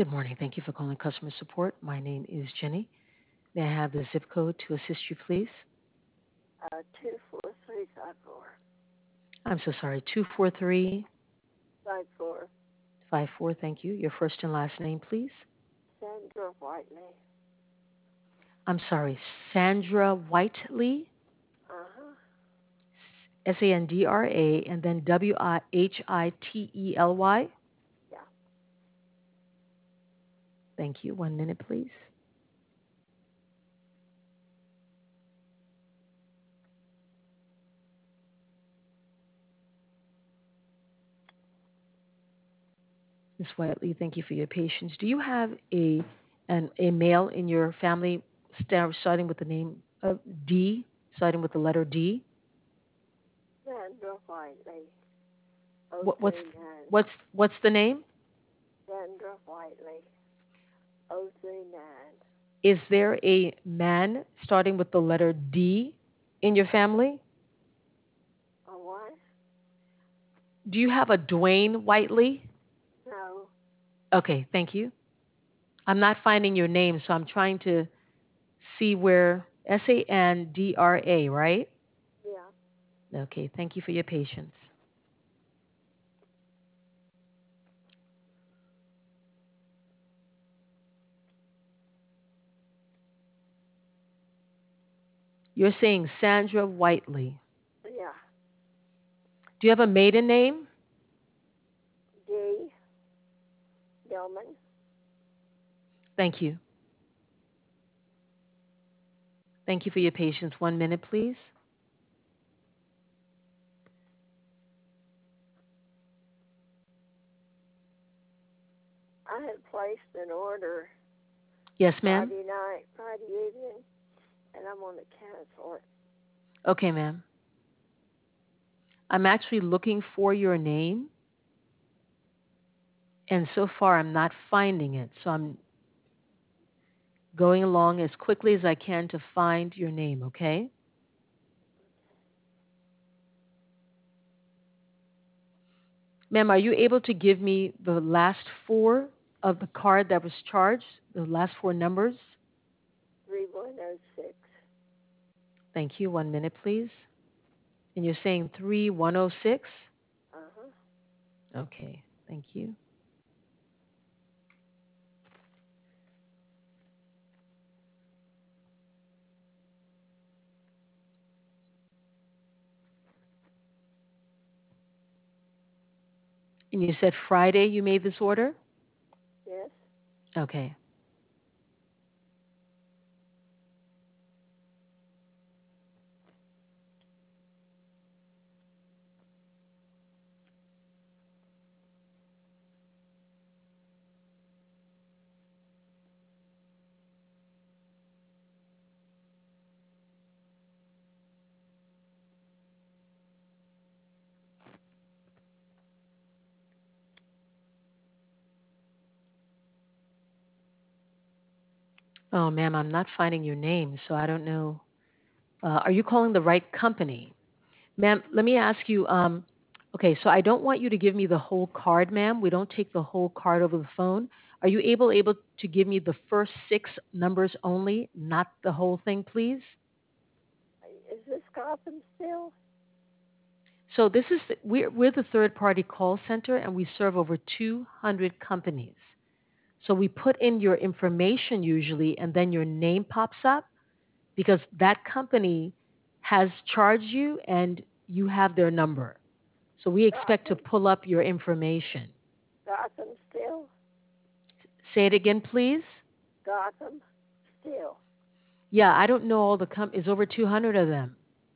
Good morning. Thank you for calling customer support. My name is Jenny. May I have the zip code to assist you, please? 24354. I'm so sorry. 24354. 54. Thank you. Your first and last name, please. Sandra Whiteley. I'm sorry. Sandra Whiteley, Uh-huh. Sandra, and then Whitely. Yeah. Thank you. 1 minute, please. Ms. Whiteley, thank you for your patience. Do you have a male in your family starting with the name of D, starting with the letter D? Sandra Whiteley. What, what's 039. what's the name? Sandra Whiteley. 039. Is there a man starting with the letter D in your family? A what? Do you have a Dwayne Whiteley? No. Okay, thank you. I'm not finding your name, so I'm trying to see where Sandra, right? Yeah. Okay, thank you for your patience. You're saying Sandra Whiteley. Yeah. Do you have a maiden name? D. Dillman. Thank you. Thank you for your patience. 1 minute, please. I had placed an order Yes, ma'am. Friday night, Friday evening, and I'm going to cancel it. Okay, ma'am. I'm actually looking for your name, and so far I'm not finding it. So I'm going along as quickly as I can to find your name, okay? Ma'am, are you able to give me the last four of the card that was charged? The last four numbers? 3106. Thank you. 1 minute, please. And you're saying 3106? Uh-huh. Okay. Thank you. And you said Friday you made this order? Yes. Okay. Oh, ma'am, I'm not finding your name, so I don't know. Are you calling the right company? Ma'am, let me ask you, okay, so I don't want you to give me the whole card, ma'am. We don't take the whole card over the phone. Are you able to give me the first six numbers only, not the whole thing, please? Is this Gotham still? So this is we're the third party call center and we serve over 200 companies. So we put in your information usually and then your name pops up because that company has charged you and you have their number. So we expect to Gotham? pull up your information. Gotham still? Say it again, please. Gotham still. Yeah, I don't know all the It's over 200 of them.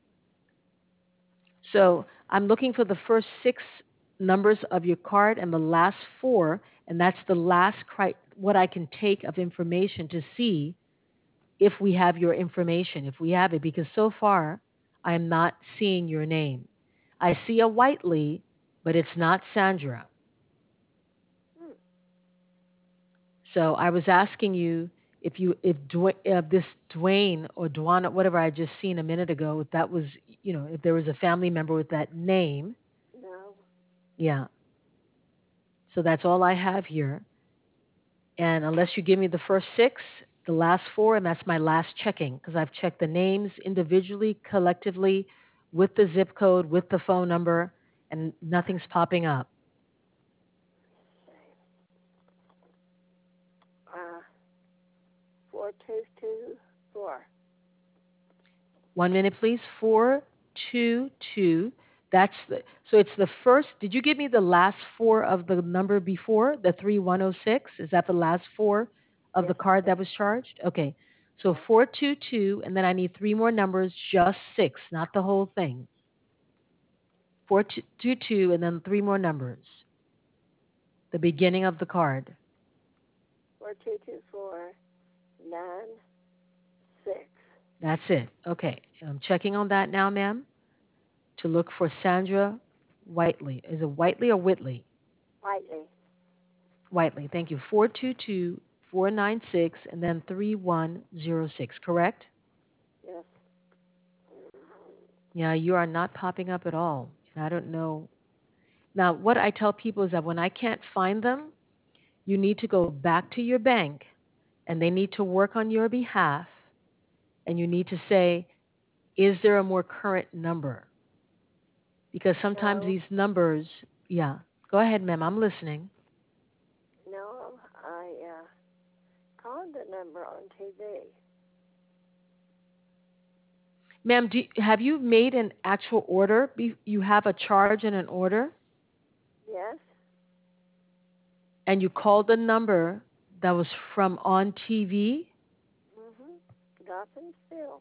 So I'm looking for the first six numbers of your card and the last four, and that's the last what I can take of information to see if we have your information, if we have it, because so far I am not seeing your name. I see a Whiteley, but it's not Sandra. Hmm. So I was asking you if this Dwayne or Dwana, whatever I just seen a minute ago, if that was, if there was a family member with that name. No. Yeah. So that's all I have here. And unless you give me the first six, the last four, and that's my last checking because I've checked the names individually, collectively, with the zip code, with the phone number, and nothing's popping up. Uh, 4224. 1 minute, please. 422. That's the, so it's the first. Did you give me the last four of the number before, the 3106? Is that the last four of the Yes, card yes, that was charged? Okay. So yes. 422, and then I need three more numbers, just six, not the whole thing. 422, and then three more numbers, the beginning of the card. 422496. That's it. Okay. I'm checking on that now, ma'am, to look for Sandra Whiteley. Is it Whiteley or Whitley? Whiteley. Whiteley, thank you. 422-496 and then 3106, correct? Yes. Yeah, you are not popping up at all. I don't know. Now, what I tell people is that when I can't find them, you need to go back to your bank and they need to work on your behalf and you need to say, is there a more current number? Because sometimes No, these numbers, yeah. Go ahead, ma'am. I'm listening. no, I called the number on TV. Ma'am, have you made an actual order? You have a charge and an order, Yes. and you called the number that was from on TV? Mhm. Nothing still.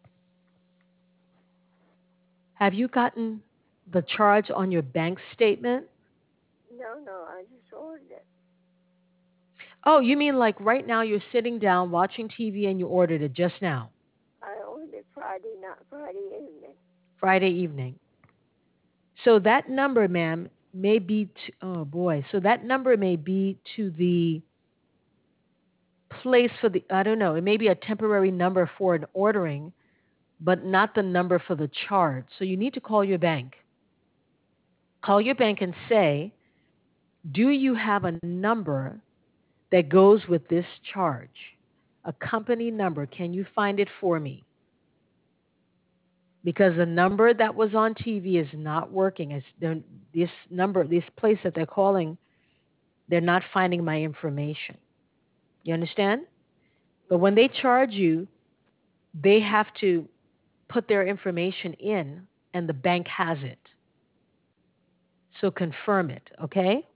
Have you gotten the charge on your bank statement? No, no, I just ordered it. Oh, you mean like right now you're sitting down watching TV and you ordered it just now, I ordered it Friday, not Friday evening. Friday evening. So that number, ma'am, may be oh boy. So that number may be to the place for the I don't know. It may be a temporary number for an ordering, but not the number for the charge. So you need to call your bank. Call your bank and say, do you have a number that goes with this charge? A company number. Can you find it for me? Because the number that was on TV is not working. This number, this place that they're calling, they're not finding my information. You understand? But when they Mhm. charge you, they have to put their information in, and the bank has it. So confirm it, okay?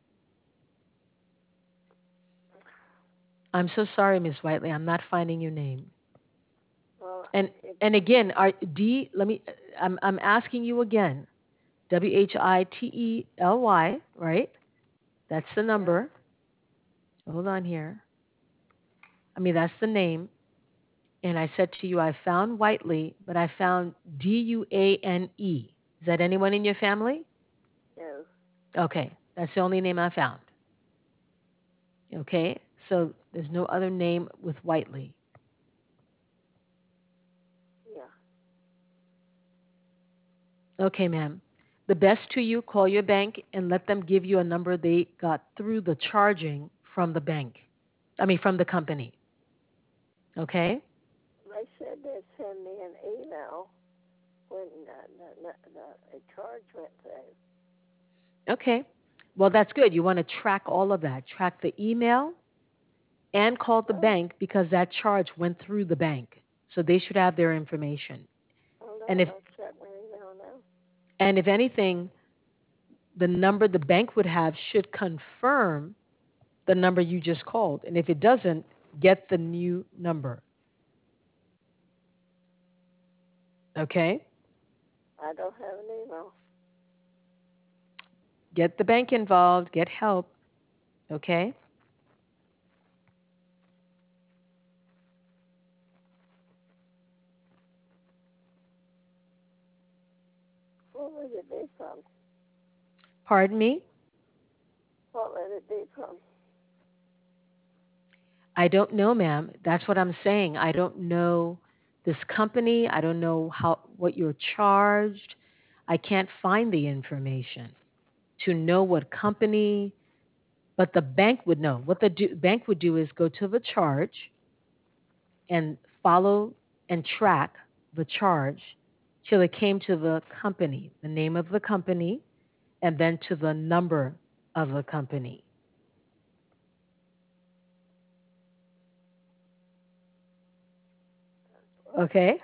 I'm so sorry, Miss Whiteley. I'm not finding your name. Well, And it, and again, let me I'm asking you again. Whitely, right? That's the yeah. number. Hold on here. I mean, that's the name. And I said to you, I found Whiteley, but I found Duane. Is that anyone in your family? No. Okay, that's the only name I found. Okay, so there's no other name with Whiteley. Yeah. Okay, ma'am. The best to you, call your bank and let them give you a number they got through the charging from the bank. I mean, from the company. Okay? They said they'd send me an email when the charge went through. Okay. Well, that's good. You want to track all of that. Track the email and call the Oh, bank because that charge went through the bank. So they should have their information. hold And on. if I'll check my email now. and if anything, the number the bank would have should confirm the number you just called. And if it doesn't, get the new number. Okay? I don't have an email. Get the bank involved, get help. Okay? What would it be from? Pardon me? What would it be from? I don't know, ma'am. That's what I'm saying. I don't know this company. I don't know how what you're charged. I can't find the information to know what company. but the bank would know. What the bank would do is go to the charge and follow and track the charge till it came to the company, the name of the company, and then to the number of the company. Okay?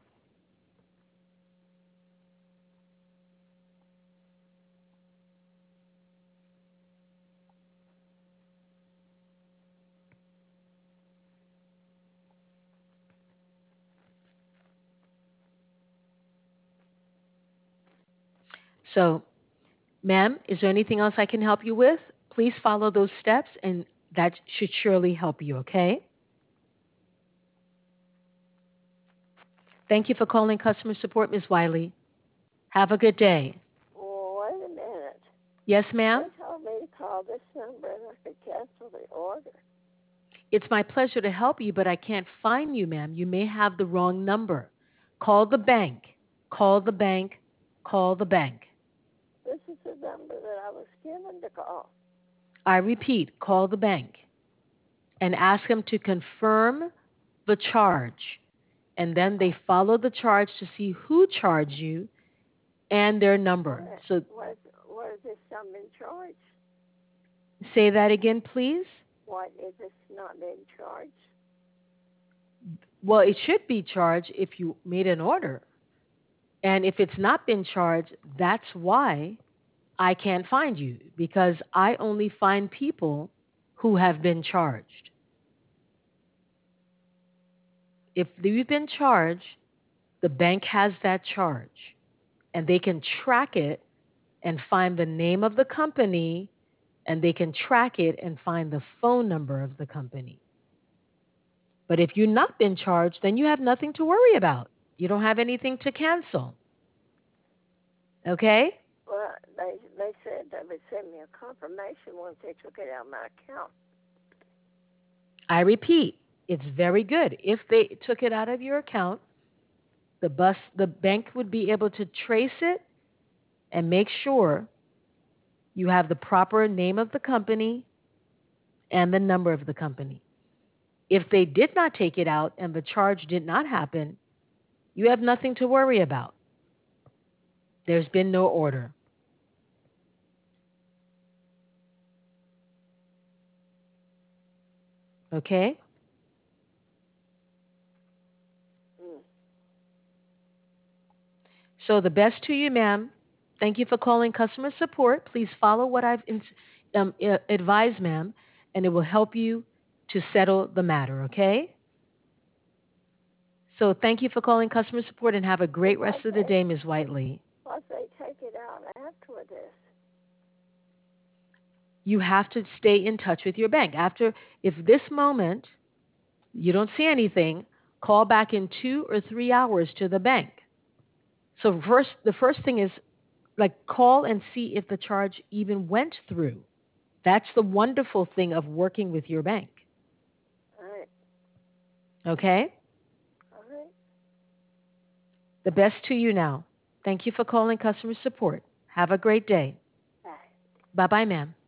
So, ma'am, is there anything else I can help you with? Please follow those steps, and that should surely help you, okay? Thank you for calling customer support, Ms. Wiley. Have a good day. Well, wait a minute. Yes, They ma'am? told me to call this number and I could cancel the order. It's my pleasure to help you, but I can't find you, ma'am. You may have the wrong number. Call the bank. Call the bank. Call the bank. This is the number that I was given to call. I repeat, call the bank and ask them to confirm the charge. And then they follow the charge to see who charged you and their number. So What is this not been charged? say that again, please. What is this not been charged? Well, it should be charged if you made an order. And if it's not been charged, that's why I can't find you, because I only find people who have been charged. If you've been charged, the bank has that charge and they can track it and find the name of the company, and they can track it and find the phone number of the company. But if you've not been charged, then you have nothing to worry about. You don't have anything to cancel. Okay? Well, they said they would send me a confirmation once they took it out of my account. I repeat, it's very good. If they took it out of your account, the bank would be able to trace it and make sure you have the proper name of the company and the number of the company. If they did not take it out and the charge did not happen, you have nothing to worry about. There's been no order. Okay? Mm. So the best to you, ma'am. Thank you for calling customer support. Please follow what I've advised, ma'am, and it will help you to settle the matter, okay? So thank you for calling customer support and have a great What rest of the they day, Ms. Whiteley. what they take it out after this? You have to stay in touch with your bank. After, if this moment you don't see anything, call back in 2 or 3 hours to the bank. So the first thing is like call and see if the charge even went through. That's the wonderful thing of working with your bank. All right. Okay? All right. The best to you now. Thank you for calling customer support. Have a great day. Bye. Bye bye, ma'am.